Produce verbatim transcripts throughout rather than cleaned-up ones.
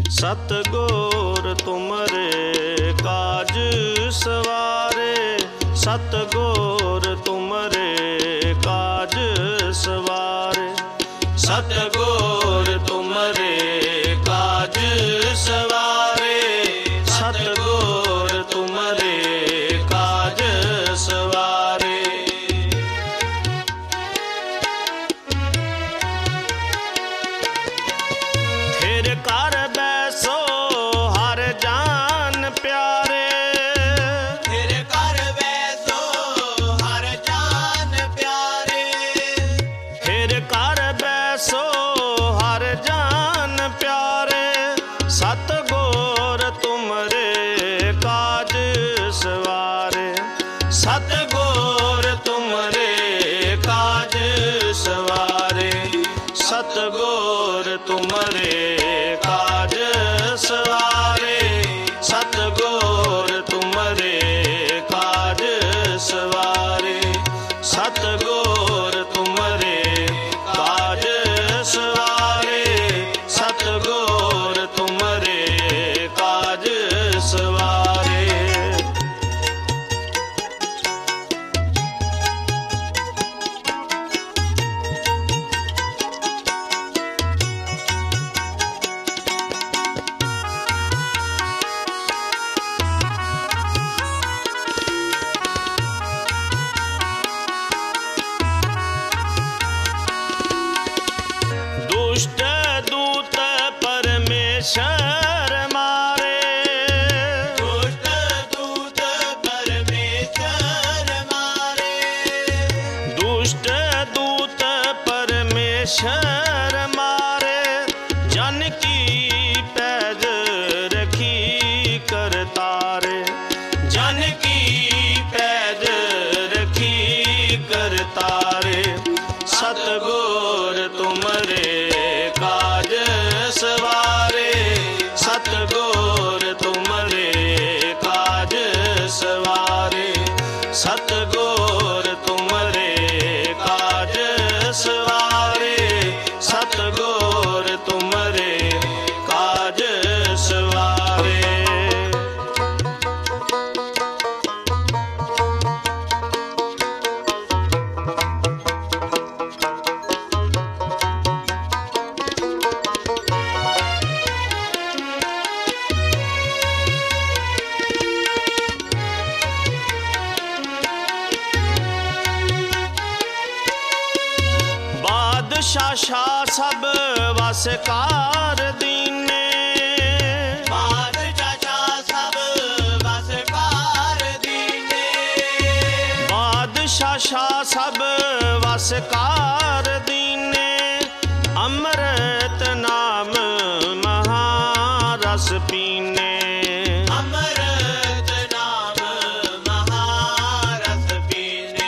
सतगुर तुमरे काज सवारे, सतगुर तुमरे काज सवारे, सतगुर तुमरे काज सवारे, सतगुर तुमरे काज सवारे। फिर कर बैसो हर जान प्यारे, फिर कर बैसो हर जान प्यारे, फिर कर बैसो हर जान प्यारे, सतगुर तुमरे काज सवारे, सतगुर तुमरे काज सवारे, सतगुर तुमरे काज सवारे, सतगुर तुमरे काज सवारे, सतगुर तुमरे काज सवारे, सतगुर तुमरे काज सवारे। दुष्ट दूत परमेश्वर मारे, दुष्ट दूत परमेश्वर मारे, दुष्ट दूत परमेश्वर मारे, जन की पैज रखी करतारे, जन की पैज रखी करतारे, सतगुर तुमरे काज सवारे, सतगुर तुमरे काज सवारे, सतगुर तुमरे काज सवारे, सतगुर तुमरे काज सवारे। बादशाह सब वसकार दीने, बादशाह सब वसकार दीने, बादशाह सब वसकार दीने, अमृत नाम महारस पीने, अमृत नाम महारस पीने,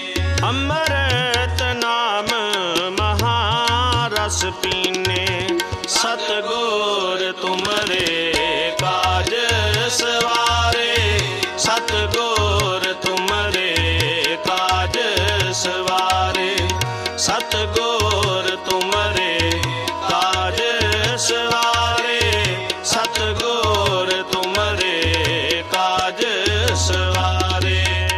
अमृत नाम महारस पीने, सतगुर तुमरे काज सवारे, सतगुर तुमरे काज सवारे, सतगुर तुमरे काज सवारे, सतगुर तुमरे काज सवारे।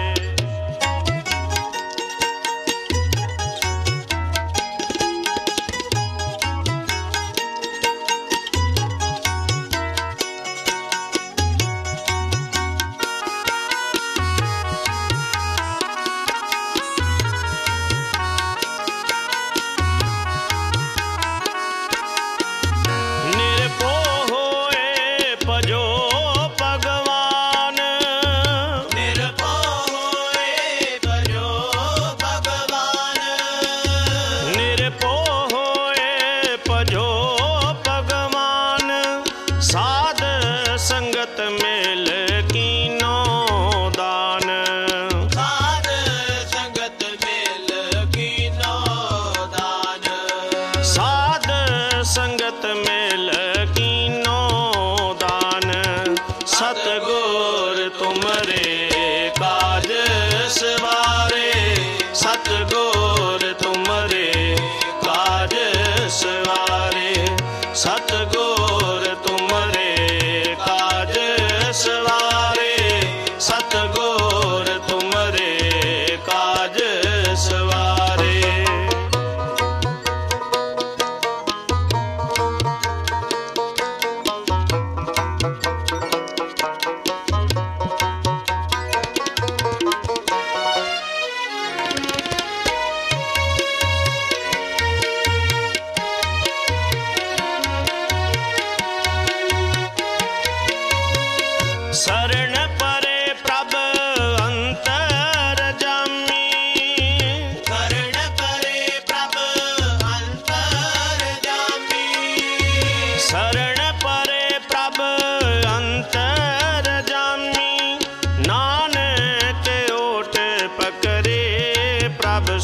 संगत मेल कीनो दान, साध संगत मेल कीनो दान, साध संगत मेल कीनो दान, सतगुर तुमरे काज सवारे, सतगुर तुमरे काज सवारे, सतगुर तुम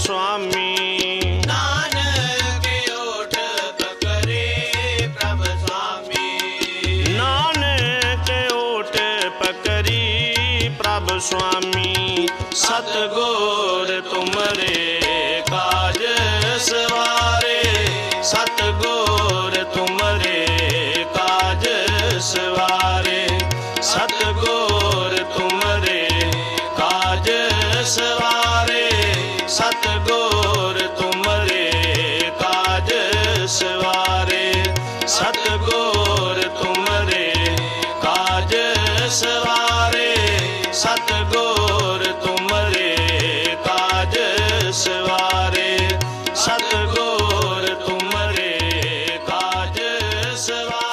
ਸੁਆਮੀ। ਨਾਨਕ ਓਟ ਪਕਰੇ ਪ੍ਰਭ ਸੁਆਮੀ। ਨਾਨਕ ਓਟ ਪਕਰੀ ਪ੍ਰਭ ਸੁਆਮੀ। ਸਤਿਗੁਰ ਤੁਮਰੇ ਕਾਜ ਸਵਾਰੇ। ਸਤਿਗੁਰ ਤੁਮਰੇ ਕਾਜ ਸਵਾਰੇ। ਸਤਿਗੁਰ ਤੁਮਰੇ ਕਾਜ ਸਵਾਰੇ। ਸਤਿਗੁਰ ਤੁਮਰੇ ਕਾਜ ਸਵਾਰੇ। ਸਤਿਗੁਰ ਤੁਮਰੇ ਕਾਜ ਸਵਾਰੇ। ਸਤਿਗੁਰ ਤੁਮਰੇ ਕਾਜ ਸਵਾਰੇ। ਸਤਿਗੁਰ ਤੁਮਰੇ ਕਾਜ ਸਵਾਰੇ।